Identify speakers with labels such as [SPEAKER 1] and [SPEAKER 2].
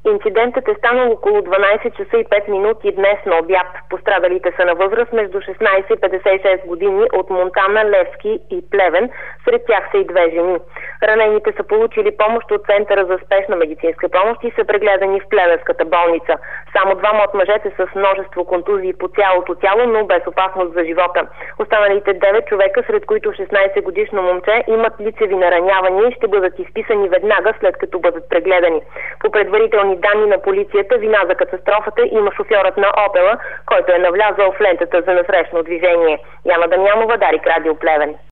[SPEAKER 1] Инцидентът е станал около 12 часа и 5 минути днес на обяд. Пострадалите са на възраст между 16 и 56 години от Монтана, Левски и Плевен. Сред тях са и 2 жени. Ранените са получили помощ от Центъра за спешна медицинска помощ и са прегледани в Плевенската болница. Само 2 от мъжете са с множество контузии по цялото тяло, но без опасност за живота. Останалите 9 човека, сред които 16-годишно момче, имат лицеви наранявания и ще бъдат изписани веднага след като бъдат прегледани. По предварителни данни на полицията, вина за катастрофата има шофьорът на Опела, който е навлязал в лентата за насрещно движение. Яна Дамянова, Дарик Радио, Плевен.